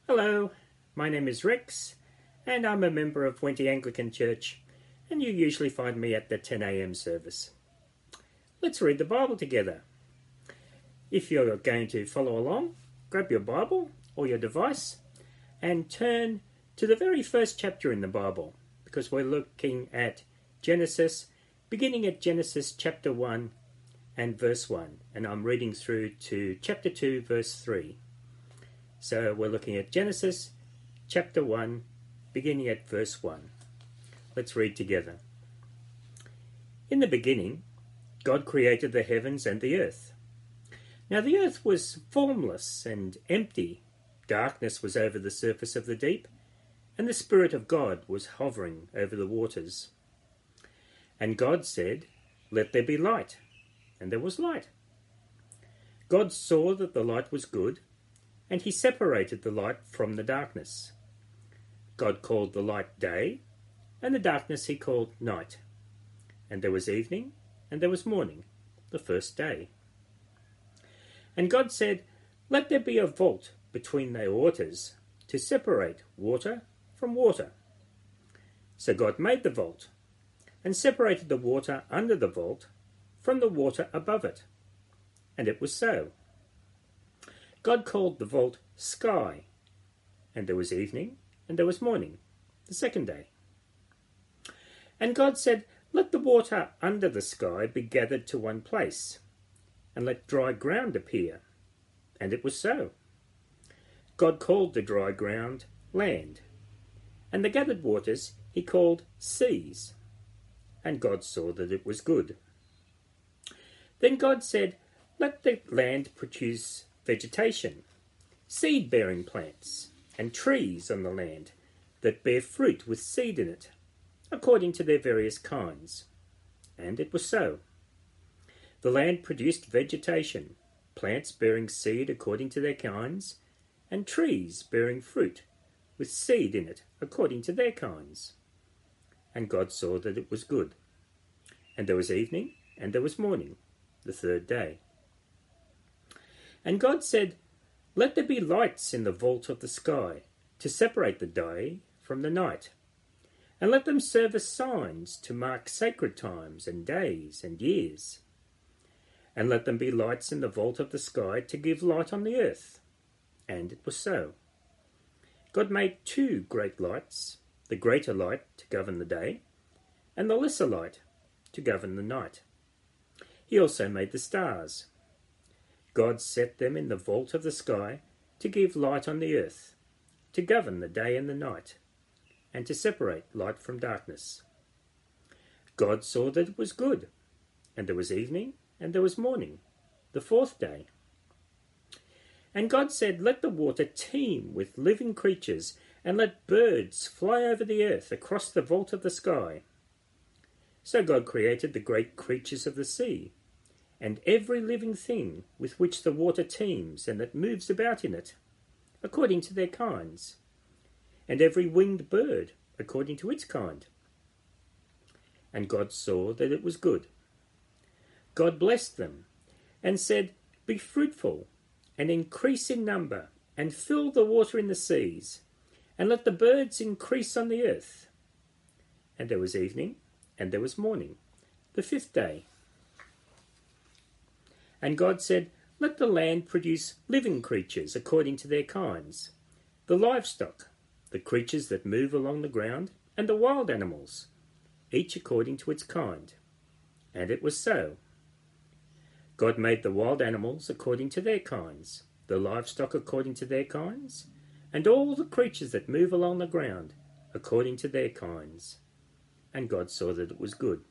Hello, my name is Rex, and I'm a member of Wenty Anglican Church, and you usually find me at the 10 a.m. service. Let's read the Bible together. If you're going to follow along, grab your Bible or your device and turn to the very first chapter in the Bible, because we're looking at Genesis, beginning at Genesis chapter 1 and verse 1, and I'm reading through to chapter 2, verse 3. So we're looking at Genesis chapter 1, beginning at verse 1. Let's read together. In the beginning, God created the heavens and the earth. Now the earth was formless and empty. Darkness was over the surface of the deep, and the Spirit of God was hovering over the waters. And God said, "Let there be light." And there was light. God saw that the light was good, and he separated the light from the darkness. God called the light day, and the darkness he called night. And there was evening, and there was morning, the first day. And God said, "Let there be a vault between the waters, to separate water from water." So God made the vault, and separated the water under the vault from the water above it. And it was so. God called the vault sky, and there was evening, and there was morning, the second day. And God said, "Let the water under the sky be gathered to one place, and let dry ground appear." And it was so. God called the dry ground land, and the gathered waters he called seas. And God saw that it was good. Then God said, "Let the land produce vegetation, seed-bearing plants, and trees on the land that bear fruit with seed in it, according to their various kinds." And it was so. The land produced vegetation, plants bearing seed according to their kinds, and trees bearing fruit with seed in it according to their kinds. And God saw that it was good. And there was evening, and there was morning, the third day. And God said, "Let there be lights in the vault of the sky, to separate the day from the night, and let them serve as signs to mark sacred times and days and years. And let them be lights in the vault of the sky to give light on the earth." And it was so. God made two great lights, the greater light to govern the day, and the lesser light to govern the night. He also made the stars. God set them in the vault of the sky to give light on the earth, to govern the day and the night, and to separate light from darkness. God saw that it was good, and there was evening, and there was morning, the fourth day. And God said, "Let the water teem with living creatures, and let birds fly over the earth across the vault of the sky." So God created the great creatures of the sea, and every living thing with which the water teems and that moves about in it, according to their kinds, and every winged bird according to its kind. And God saw that it was good. God blessed them, and said, "Be fruitful, and increase in number, and fill the water in the seas, and let the birds increase on the earth." And there was evening, and there was morning, the fifth day. And God said, "Let the land produce living creatures according to their kinds, the livestock, the creatures that move along the ground, and the wild animals, each according to its kind." And it was so. God made the wild animals according to their kinds, the livestock according to their kinds, and all the creatures that move along the ground according to their kinds. And God saw that it was good.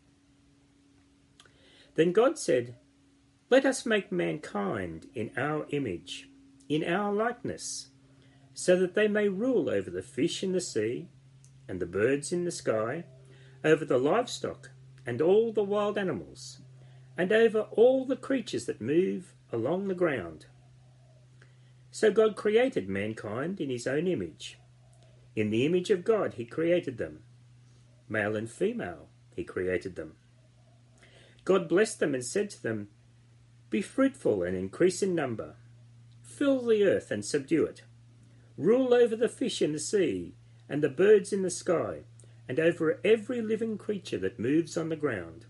Then God said, "Let us make mankind in our image, in our likeness, so that they may rule over the fish in the sea, and the birds in the sky, over the livestock, and all the wild animals, and over all the creatures that move along the ground." So God created mankind in his own image. In the image of God he created them. Male and female he created them. God blessed them and said to them, "Be fruitful and increase in number. Fill the earth and subdue it. rule over the fish in the sea and the birds in the sky, and over every living creature that moves on the ground."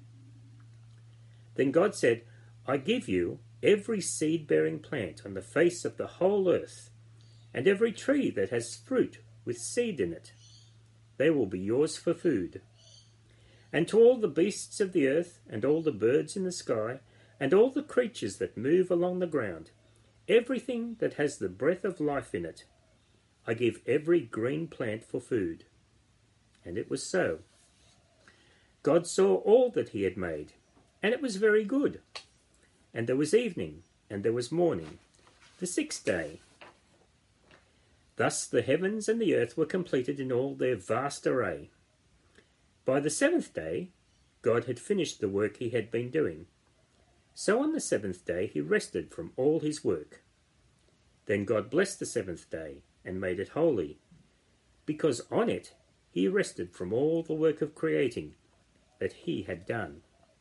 Then God said, "I give you every seed-bearing plant on the face of the whole earth, and every tree that has fruit with seed in it. They will be yours for food. And to all the beasts of the earth, and all the birds in the sky, and all the creatures that move along the ground, everything that has the breath of life in it, I give every green plant for food." And it was so. God saw all that he had made, and it was very good. And there was evening, and there was morning, the sixth day. Thus the heavens and the earth were completed in all their vast array. By the seventh day, God had finished the work he had been doing. So on the seventh day he rested from all his work. Then God blessed the seventh day and made it holy, because on it he rested from all the work of creating that he had done.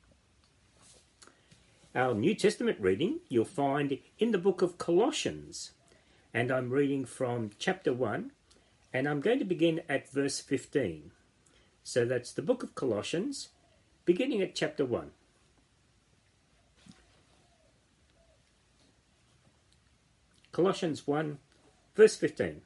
Our New Testament reading you'll find in the book of Colossians, and I'm reading from chapter 1, and I'm going to begin at verse 15. So that's the book of Colossians, beginning at chapter 1. Colossians 1, verse 15.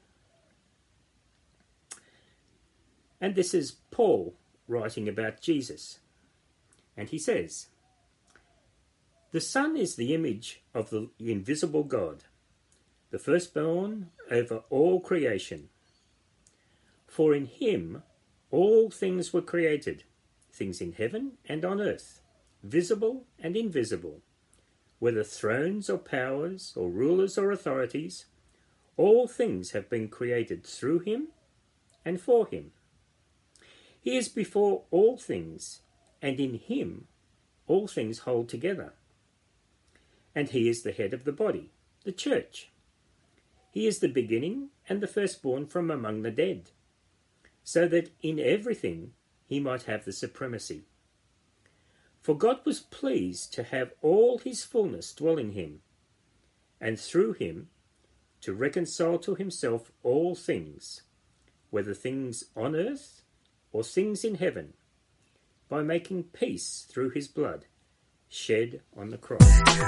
And this is Paul writing about Jesus. And he says, "The Son is the image of the invisible God, the firstborn over all creation. For in him all things were created, things in heaven and on earth, visible and invisible, whether thrones or powers or rulers or authorities, all things have been created through him and for him. He is before all things, and in him all things hold together. And he is the head of the body, the church. He is the beginning and the firstborn from among the dead, so that in everything he might have the supremacy. For God was pleased to have all his fullness dwell in him, and through him to reconcile to himself all things, whether things on earth or things in heaven, by making peace through his blood shed on the cross."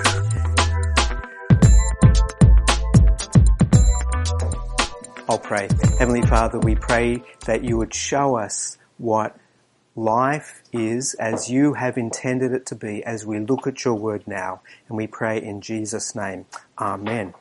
I'll pray. Heavenly Father, we pray that you would show us what life is as you have intended it to be as we look at your word now. And we pray in Jesus' name. Amen.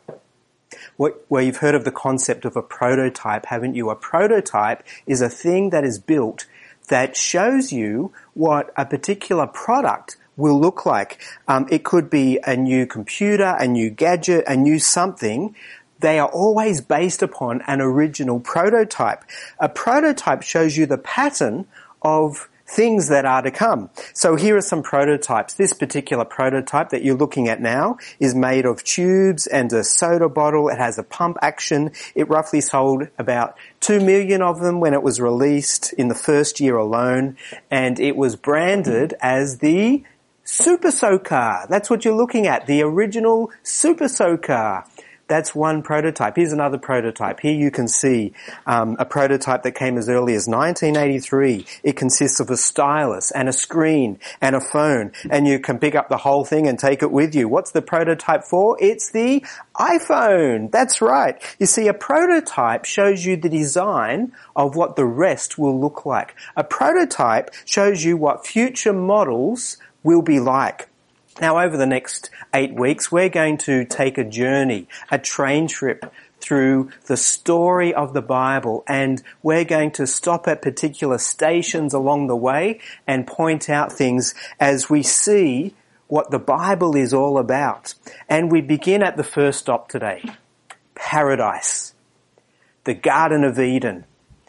Well, you've heard of the concept of a prototype, haven't you? A prototype is a thing that is built that shows you what a particular product will look like. It could be a new computer, a new gadget, a new something. They are always based upon an original prototype. A prototype shows you the pattern of things that are to come. So here are some prototypes. This particular prototype that you're looking at now is made of tubes and a soda bottle. It has a pump action. It roughly sold about 2 million of them when it was released in the first year alone, and it was branded as the Super Soaker. That's what you're looking at, the original Super Soaker. That's one prototype. Here's another prototype. Here you can see a prototype that came as early as 1983. It consists of a stylus and a screen and a phone, and you can pick up the whole thing and take it with you. What's the prototype for? It's the iPhone. That's right. You see, a prototype shows you the design of what the rest will look like. A prototype shows you what future models will be like. Now, over the next 8 weeks, we're going to take a journey, a train trip through the story of the Bible, and we're going to stop at particular stations along the way and point out things as we see what the Bible is all about. And we begin at the first stop today, paradise, the Garden of Eden,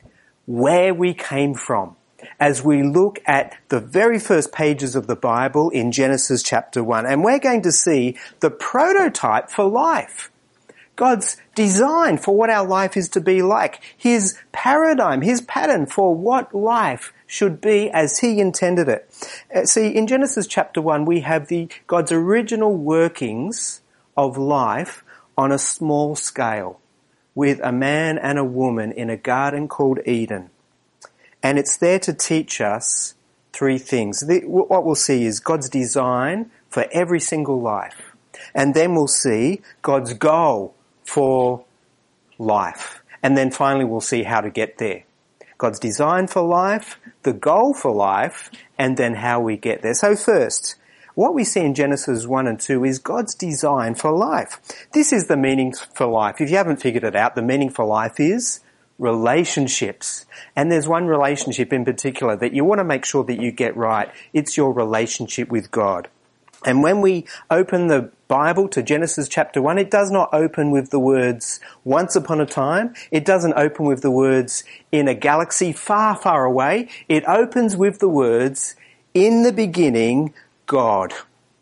where we came from, as we look at the very first pages of the Bible in Genesis chapter 1. And we're going to see the prototype for life. God's design for what our life is to be like. His paradigm, his pattern for what life should be as he intended it. See, in Genesis chapter 1, we have God's original workings of life on a small scale. with a man and a woman in a garden called Eden. And it's there to teach us three things. What we'll see is God's design for every single life. And then we'll see God's goal for life. And then finally we'll see how to get there. God's design for life, the goal for life, and then how we get there. So first, what we see in Genesis 1 and 2 is God's design for life. This is the meaning for life. If you haven't figured it out, the meaning for life is relationships. And there's one relationship in particular that you want to make sure that you get right. It's your relationship with God. And when we open the Bible to Genesis chapter 1, it does not open with the words, once upon a time. It doesn't open with the words, in a galaxy far, far away. It opens with the words, in the beginning, God.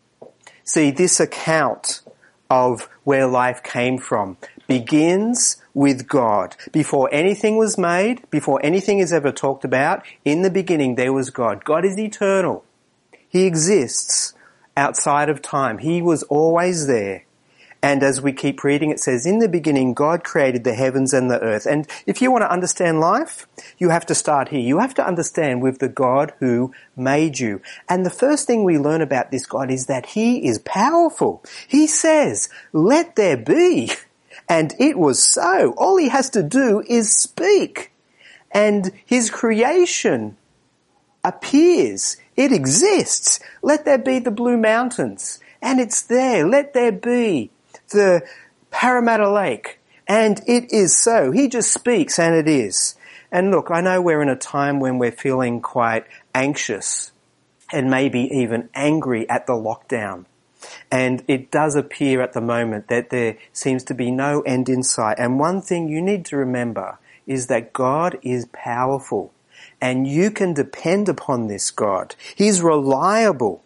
See, this account of where life came from begins with God. Before anything was made, before anything is ever talked about, in the beginning there was God. God is eternal. He exists outside of time. He was always there. And as we keep reading, it says, in the beginning, God created the heavens and the earth. And if you want to understand life, you have to start here. You have to understand with the God who made you. And the first thing we learn about this God is that He is powerful. He says, let there be. And it was so. All He has to do is speak. And His creation appears. It exists. Let there be the Blue Mountains. And it's there. Let there be the Parramatta Lake. And it is so. He just speaks and it is. And look, I know we're in a time when we're feeling quite anxious and maybe even angry at the lockdown. And it does appear at the moment that there seems to be no end in sight. And one thing you need to remember is that God is powerful. And you can depend upon this God. He's reliable.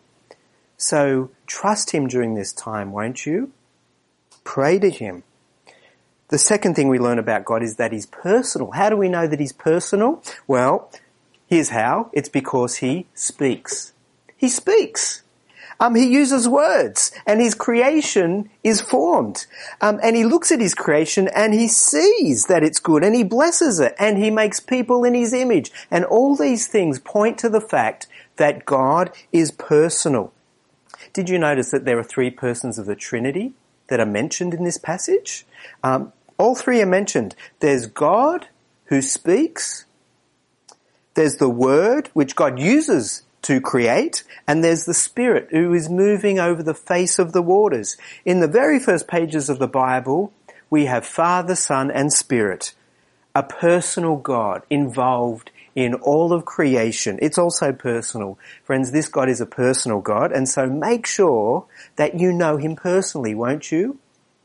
So trust Him during this time, won't you? Pray to Him. The second thing we learn about God is that He's personal. How do we know that He's personal? Well, here's how. It's because He speaks. He speaks. He uses words, and His creation is formed. And He looks at His creation and He sees that it's good and He blesses it and He makes people in His image. And all these things point to the fact that God is personal. Did you notice that there are three persons of the Trinity that are mentioned in this passage? All three are mentioned. There's God who speaks. There's the Word, which God uses to create, and there's the Spirit who is moving over the face of the waters. In the very first pages of the Bible, we have Father, Son, and Spirit, a personal God involved in all of creation. It's also personal. Friends, this God is a personal God, and so make sure that you know Him personally, won't you?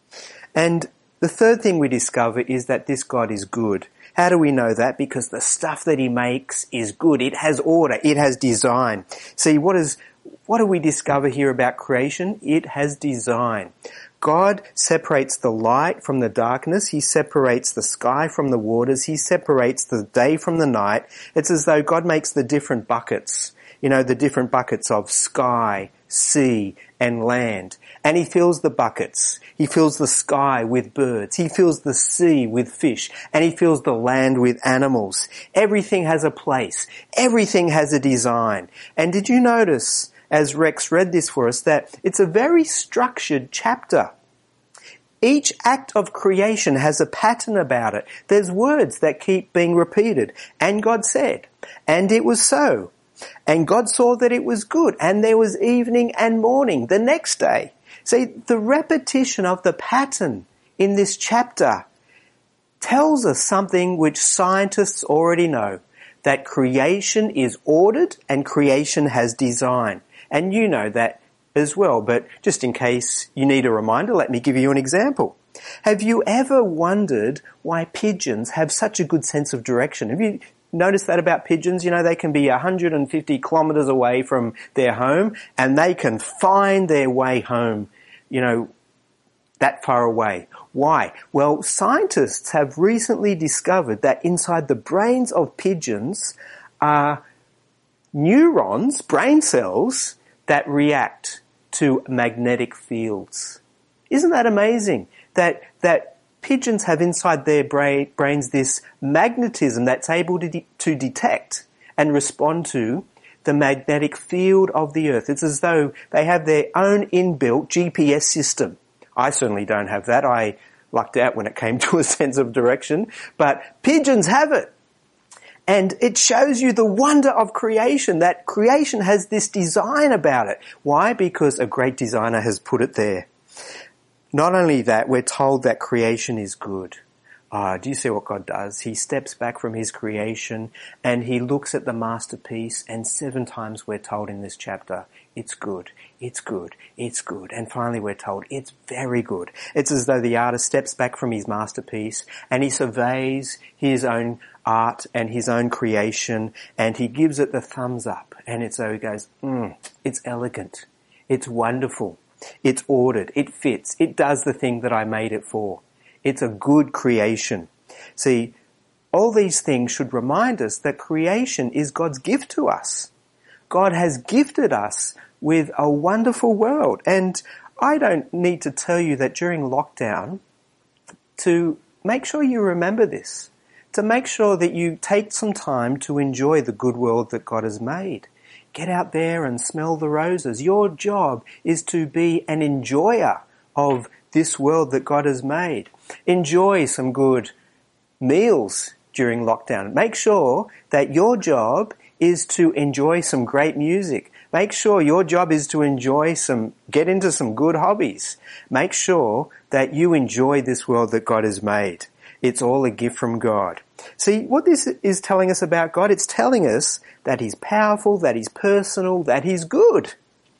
And the third thing we discover is that this God is good. How do we know that? Because the stuff that He makes is good. It has order. It has design. See, what do we discover here about creation? It has design. God separates the light from the darkness. He separates the sky from the waters. He separates the day from the night. It's as though God makes the different buckets, the different buckets of sky, sea, and land. And He fills the buckets. He fills the sky with birds. He fills the sea with fish. And He fills the land with animals. Everything has a place. Everything has a design. And did you notice, as Rex read this for us, that it's a very structured chapter? Each act of creation has a pattern about it. There's words that keep being repeated. And God said, and it was so. And God saw that it was good, and there was evening and morning the next day. See, the repetition of the pattern in this chapter tells us something which scientists already know, that creation is ordered and creation has design. And you know that as well, but just in case you need a reminder, let me give you an example. Have you ever wondered why pigeons have such a good sense of direction? Have you noticed that about pigeons? They can be 150 kilometers away from their home and they can find their way home, that far away. Why? Well, scientists have recently discovered that inside the brains of pigeons are neurons, brain cells, that react to magnetic fields. Isn't that amazing? That Pigeons have inside their brains this magnetism that's able to detect and respond to the magnetic field of the earth. It's as though they have their own inbuilt GPS system. I certainly don't have that. I lucked out when it came to a sense of direction, but pigeons have it. And it shows you the wonder of creation, that creation has this design about it. Why? Because a great designer has put it there. Not only that, we're told that creation is good. Do you see what God does? He steps back from his creation and he looks at the masterpiece, and 7 times we're told in this chapter, it's good, it's good, it's good. And finally we're told, it's very good. It's as though the artist steps back from his masterpiece and he surveys his own art and his own creation and he gives it the thumbs up. And it's so he goes, it's elegant, it's wonderful, it's ordered, it fits, it does the thing that I made it for. It's a good creation. See, all these things should remind us that creation is God's gift to us. God has gifted us with a wonderful world. And I don't need to tell you that during lockdown, to make sure you remember this, to make sure that you take some time to enjoy the good world that God has made. Get out there and smell the roses. Your job is to be an enjoyer of this world that God has made. Enjoy some good meals during lockdown. Make sure that your job is to enjoy some great music. Make sure your job is to get into some good hobbies. Make sure that you enjoy this world that God has made. It's all a gift from God. See, what this is telling us about God, it's telling us that he's powerful, that he's personal, that he's good.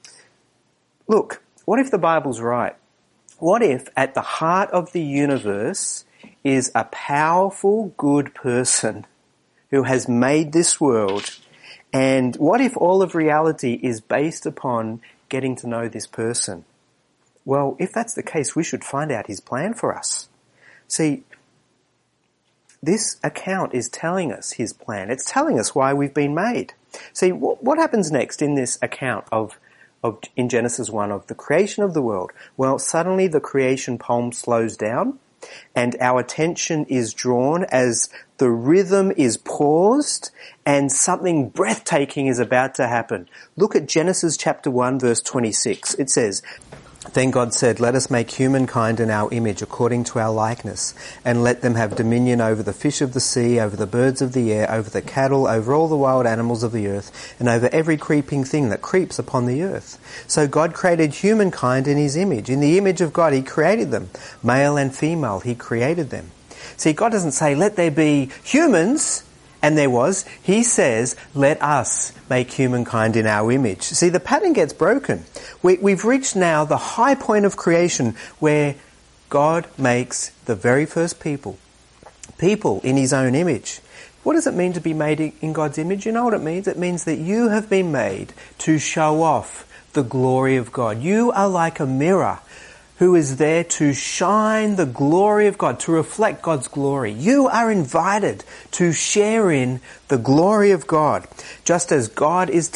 Look, what if the Bible's right? What if at the heart of the universe is a powerful, good person who has made this world? And what if all of reality is based upon getting to know this person? Well, if that's the case, we should find out his plan for us. See, this account is telling us his plan. It's telling us why we've been made. See, what happens next in this account in Genesis 1 of the creation of the world? Well, suddenly the creation poem slows down and our attention is drawn as the rhythm is paused and something breathtaking is about to happen. Look at Genesis chapter 1 verse 26. It says, "Then God said, let us make humankind in our image according to our likeness, and let them have dominion over the fish of the sea, over the birds of the air, over the cattle, over all the wild animals of the earth, and over every creeping thing that creeps upon the earth." So God created humankind in his image. In the image of God he created them. Male and female he created them. See, God doesn't say, let there be humans, and there was. He says, let us make humankind in our image. See, the pattern gets broken. We've reached now the high point of creation where God makes the very first people in his own image. What does it mean to be made in God's image? You know what it means? It means that you have been made to show off the glory of God. You are like a mirror who is there to shine the glory of God, to reflect God's glory. You are invited to share in the glory of God. Just as God is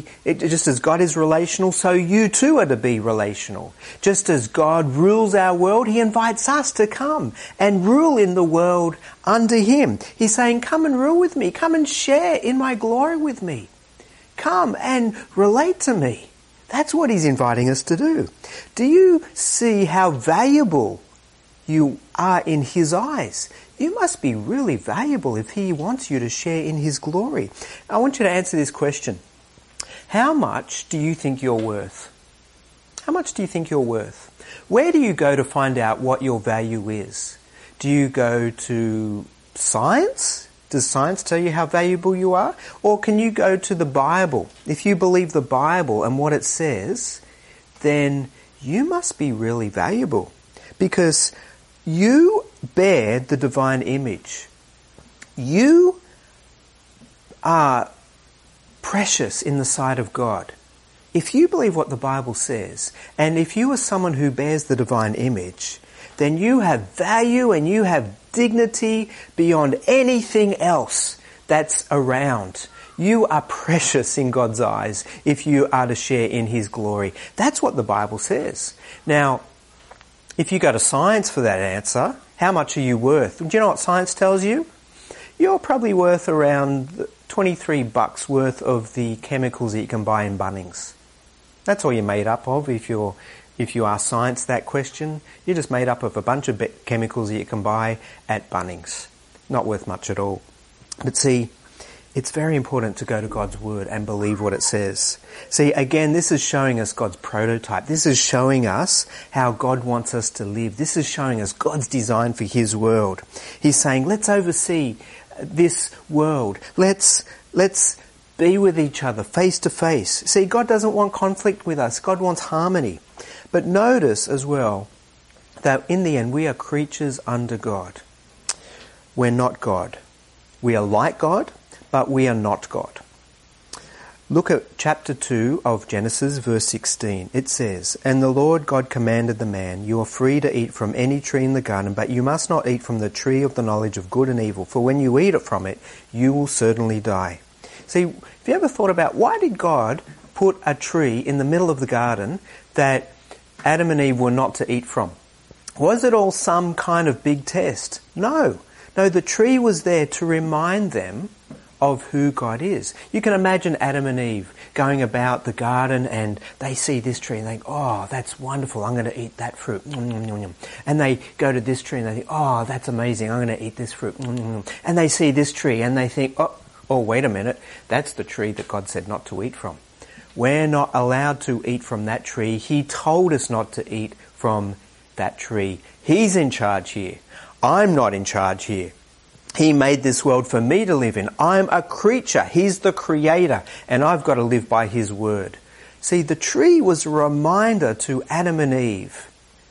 relational, so you too are to be relational. Just as God rules our world, he invites us to come and rule in the world under him. He's saying, come and rule with me. Come and share in my glory with me. Come and relate to me. That's what he's inviting us to do. Do you see how valuable you are in his eyes? You must be really valuable if he wants you to share in his glory. I want you to answer this question. How much do you think you're worth? How much do you think you're worth? Where do you go to find out what your value is? Do you go to science? Does science tell you how valuable you are? Or can you go to the Bible? If you believe the Bible and what it says, then you must be really valuable because you bear the divine image. You are precious in the sight of God. If you believe what the Bible says, and if you are someone who bears the divine image, then you have value and you have dignity beyond anything else that's around. You are precious in God's eyes if you are to share in his glory. That's what the Bible says. Now, if you go to science for that answer, How much are you worth? Do you know what science tells you? You're probably worth around $23 worth of the chemicals that you can buy in Bunnings. That's all you're made up of if you ask science that question. You're just made up of a bunch of chemicals that you can buy at Bunnings. Not worth much at all. But see, it's very important to go to God's Word and believe what it says. See, again, this is showing us God's prototype. This is showing us how God wants us to live. This is showing us God's design for His world. He's saying, let's oversee this world. Let's be with each other face to face. See, God doesn't want conflict with us. God wants harmony. But notice as well that in the end we are creatures under God. We're not God. We are like God, but we are not God. Look at chapter 2 of Genesis, verse 16. It says, "And the Lord God commanded the man, you are free to eat from any tree in the garden, but you must not eat from the tree of the knowledge of good and evil, for when you eat it from it, you will certainly die." See, have you ever thought about why did God put a tree in the middle of the garden that Adam and Eve were not to eat from? Was it all some kind of big test? No. No, the tree was there to remind them of who God is. You can imagine Adam and Eve going about the garden and they see this tree and they think, oh, that's wonderful, I'm going to eat that fruit. And they go to this tree and they think, oh, that's amazing, I'm going to eat this fruit. And they see this tree and they think, oh, wait a minute, that's the tree that God said not to eat from. We're not allowed to eat from that tree. He told us not to eat from that tree. He's in charge here. I'm not in charge here. He made this world for me to live in. I'm a creature. He's the creator, and I've got to live by His word. See, the tree was a reminder to Adam and Eve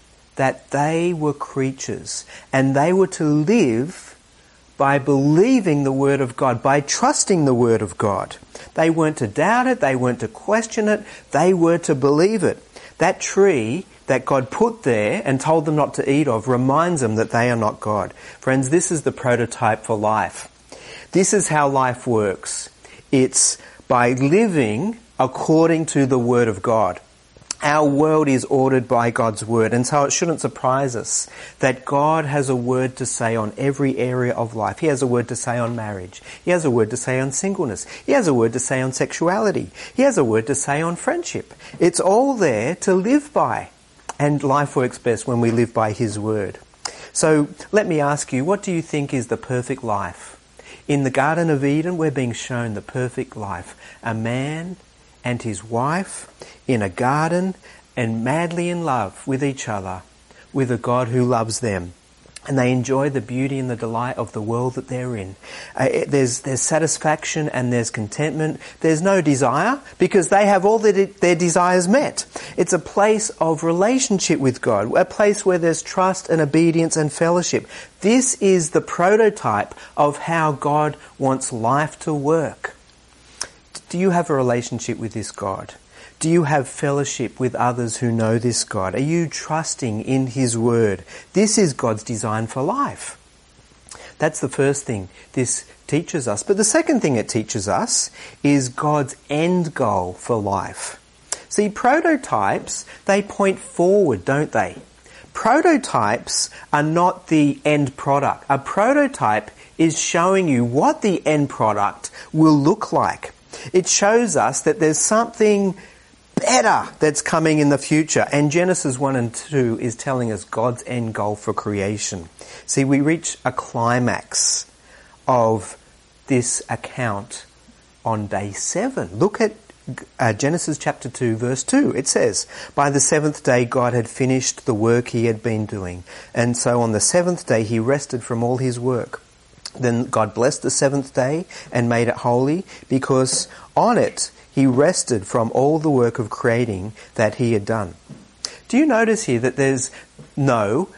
that they were creatures, and they were to live by believing the word of God, by trusting the word of God. They weren't to doubt it. They weren't to question it. They were to believe it. That tree that God put there and told them not to eat of reminds them that they are not God. Friends, this is the prototype for life. This is how life works. It's by living according to the Word of God. Our world is ordered by God's Word, and so it shouldn't surprise us that God has a word to say on every area of life. He has a word to say on marriage. He has a word to say on singleness. He has a word to say on sexuality. He has a word to say on friendship. It's all there to live by. And life works best when we live by His word. So let me ask you, what do you think is the perfect life? In the Garden of Eden, we're being shown the perfect life. A man and his wife in a garden and madly in love with each other, with a God who loves them. And they enjoy the beauty and the delight of the world that they're in. There's satisfaction and there's contentment. There's no desire because they have all their desires met. It's a place of relationship with God, a place where there's trust and obedience and fellowship. This is the prototype of how God wants life to work. Do you have a relationship with this God? Do you have fellowship with others who know this God? Are you trusting in His word? This is God's design for life. That's the first thing this teaches us. But the second thing it teaches us is God's end goal for life. See, prototypes, they point forward, don't they? Prototypes are not the end product. A prototype is showing you what the end product will look like. It shows us that there's something better that's coming in the future. And Genesis 1 and 2 is telling us God's end goal for creation. See, we reach a climax of this account on day 7. Look at Genesis chapter 2 verse 2. It says, "By the 7th day God had finished the work He had been doing. And so on the 7th day He rested from all His work. Then God blessed the 7th day and made it holy, because on it He rested from all the work of creating that He had done." Do you notice here that there's no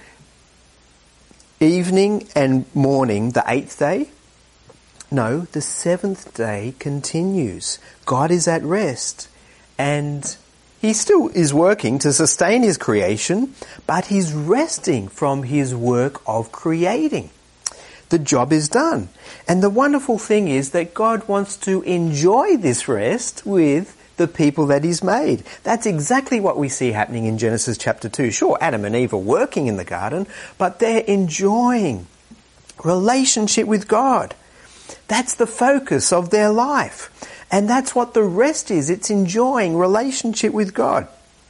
evening and morning, the 8th day? No, the 7th day continues. God is at rest, and He still is working to sustain His creation, but He's resting from His work of creating. The job is done. And the wonderful thing is that God wants to enjoy this rest with the people that he's made. That's exactly what we see happening in Genesis chapter 2. Sure, Adam and Eve are working in the garden, but they're enjoying relationship with God. That's the focus of their life. And that's what the rest is. It's enjoying relationship with God.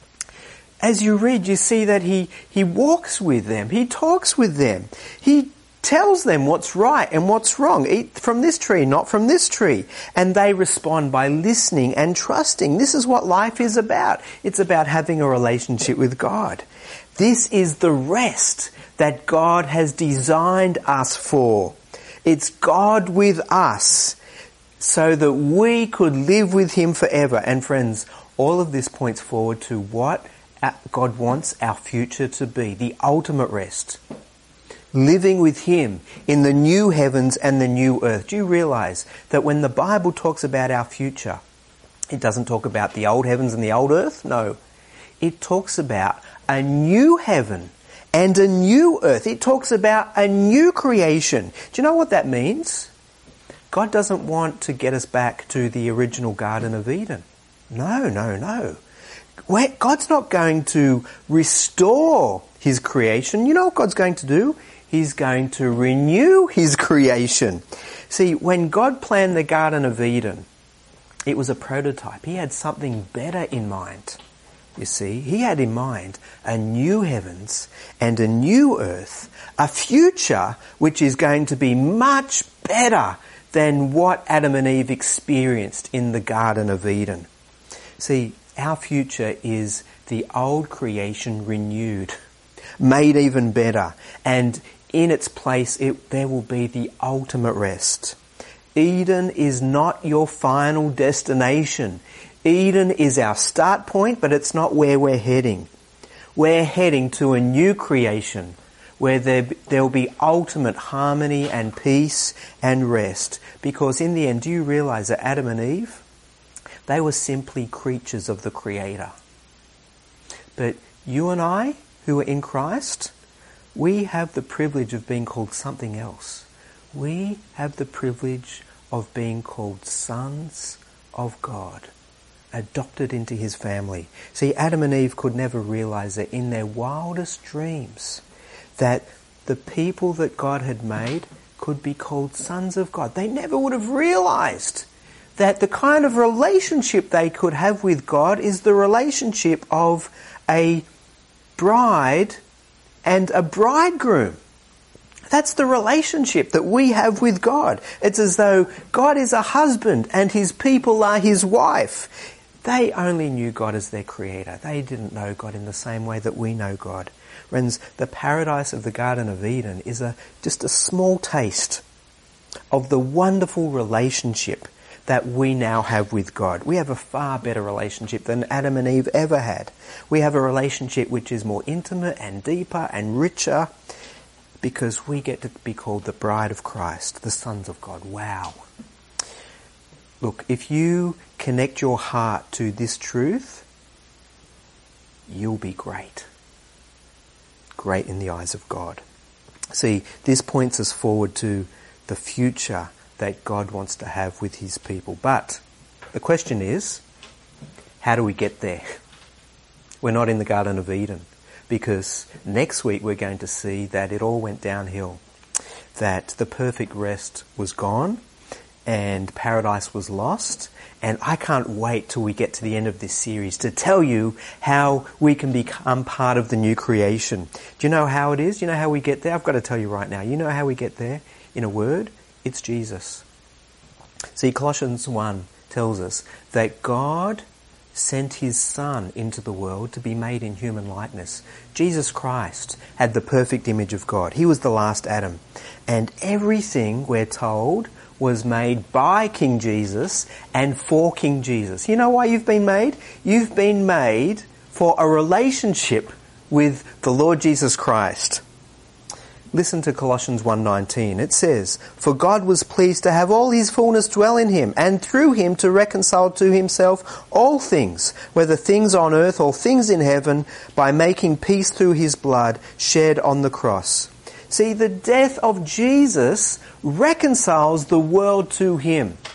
As you read, you see that he walks with them. He talks with them. He tells them what's right and what's wrong. Eat from this tree, not from this tree. And they respond by listening and trusting. This is what life is about. It's about having a relationship with God. This is the rest that God has designed us for. It's God with us so that we could live with him forever. And friends, all of this points forward to what God wants our future to be, the ultimate rest. Living with him in the new heavens and the new earth. Do you realize that when the Bible talks about our future, it doesn't talk about the old heavens and the old earth? No. It talks about a new heaven and a new earth. It talks about a new creation. Do you know what that means? God doesn't want to get us back to the original Garden of Eden. No. God's not going to restore his creation. You know what God's going to do? He's going to renew his creation. See, when God planned the Garden of Eden, it was a prototype. He had something better in mind. You see, he had in mind a new heavens and a new earth, a future which is going to be much better than what Adam and Eve experienced in the Garden of Eden. See, our future is the old creation renewed, made even better, and in its place there will be the ultimate rest. Eden is not your final destination. Eden is our start point, but it's not where we're heading. We're heading to a new creation where there'll be ultimate harmony and peace and rest. Because in the end, do you realize that Adam and Eve, they were simply creatures of the Creator. But you and I, who are in Christ, we have the privilege of being called something else. We have the privilege of being called sons of God, adopted into his family. See, Adam and Eve could never realize that in their wildest dreams that the people that God had made could be called sons of God. They never would have realized that the kind of relationship they could have with God is the relationship of a bride and a bridegroom. That's the relationship that we have with God. It's as though God is a husband and his people are his wife. They only knew God as their creator. They didn't know God in the same way that we know God. Friends, the paradise of the Garden of Eden is just a small taste of the wonderful relationship that we now have with God. We have a far better relationship than Adam and Eve ever had. We have a relationship which is more intimate and deeper and richer because we get to be called the bride of Christ, the sons of God. Wow. Look, if you connect your heart to this truth, you'll be great. Great in the eyes of God. See, this points us forward to the future that God wants to have with his people. But the question is, how do we get there? We're not in the Garden of Eden, because next week we're going to see that it all went downhill, that the perfect rest was gone and paradise was lost. And I can't wait till we get to the end of this series to tell you how we can become part of the new creation. Do you know how it is? You know how we get there? I've got to tell you right now. You know how we get there? In a word, it's Jesus. See, Colossians 1 tells us that God sent his Son into the world to be made in human likeness. Jesus Christ had the perfect image of God. He was the last Adam. And everything, we're told, was made by King Jesus and for King Jesus. You know why you've been made? You've been made for a relationship with the Lord Jesus Christ. Listen to Colossians 1:19. It says, "For God was pleased to have all his fullness dwell in him, and through him to reconcile to himself all things, whether things on earth or things in heaven, by making peace through his blood shed on the cross." See, the death of Jesus reconciles the world to him.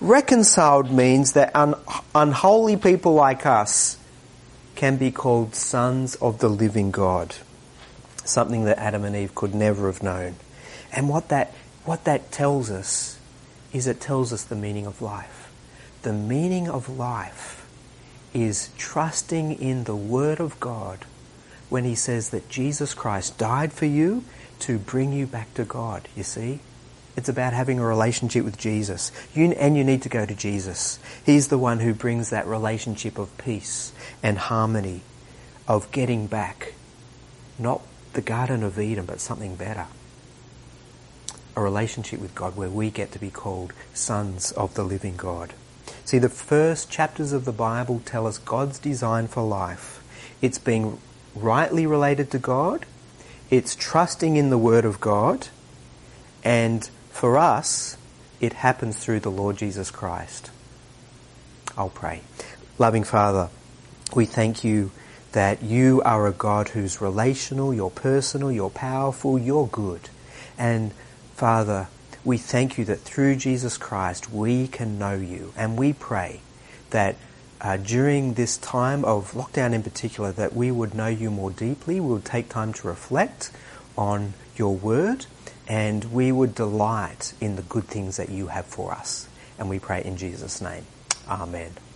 Reconciled means that unholy people like us can be called sons of the living God. Something that Adam and Eve could never have known. And what that tells us is it tells us the meaning of life. The meaning of life is trusting in the Word of God when he says that Jesus Christ died for you to bring you back to God, you see? It's about having a relationship with Jesus. You need to go to Jesus. He's the one who brings that relationship of peace and harmony, of getting back, not the Garden of Eden, but something better. A relationship with God where we get to be called sons of the living God. See, the first chapters of the Bible tell us God's design for life. It's being rightly related to God, it's trusting in the Word of God, and for us, it happens through the Lord Jesus Christ. I'll pray. Loving Father, we thank you that you are a God who's relational, you're personal, you're powerful, you're good. And Father, we thank you that through Jesus Christ we can know you. And we pray that during this time of lockdown in particular, that we would know you more deeply, we would take time to reflect on your word, and we would delight in the good things that you have for us. And we pray in Jesus' name. Amen.